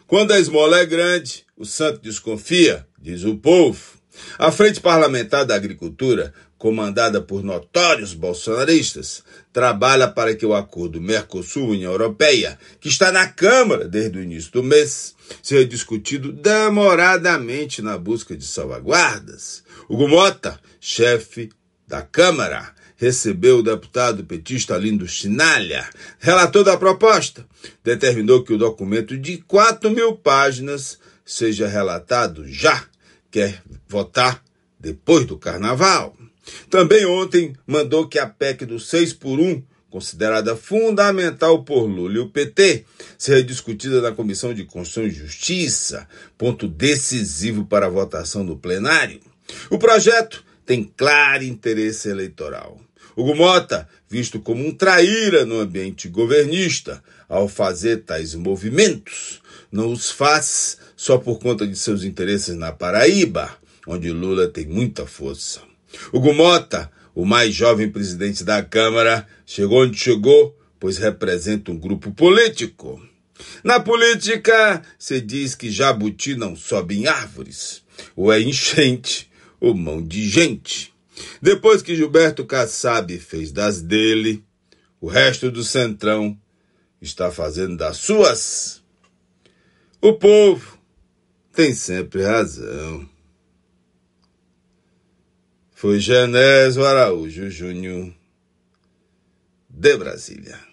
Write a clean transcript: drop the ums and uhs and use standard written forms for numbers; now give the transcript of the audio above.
Quando a esmola é grande, o santo desconfia, diz o povo. A Frente Parlamentar da Agricultura, comandada por notórios bolsonaristas, trabalha para que o acordo Mercosul-União Europeia, que está na Câmara desde o início do mês, seja discutido demoradamente na busca de salvaguardas. Hugo Mota, chefe da Câmara, recebeu o deputado petista Lindo Chinalha, relator da proposta. Determinou que o documento de 4.000 páginas seja relatado já. Quer votar depois do Carnaval. Também ontem mandou que a PEC do 6x1, considerada fundamental por Lula e o PT, seja discutida na Comissão de Constituição e Justiça, ponto decisivo para a votação no plenário. O projeto tem claro interesse eleitoral. Hugo Mota, visto como um traíra no ambiente governista, ao fazer tais movimentos, não os faz só por conta de seus interesses na Paraíba, onde Lula tem muita força. Hugo Mota, o mais jovem presidente da Câmara, chegou onde chegou, pois representa um grupo político. Na política, se diz que jabuti não sobe em árvores, ou é enchente, ou mão de gente. Depois que Gilberto Kassab fez das dele, o resto do Centrão está fazendo das suas. O povo tem sempre razão. Foi Genésio Araújo Júnior, de Brasília.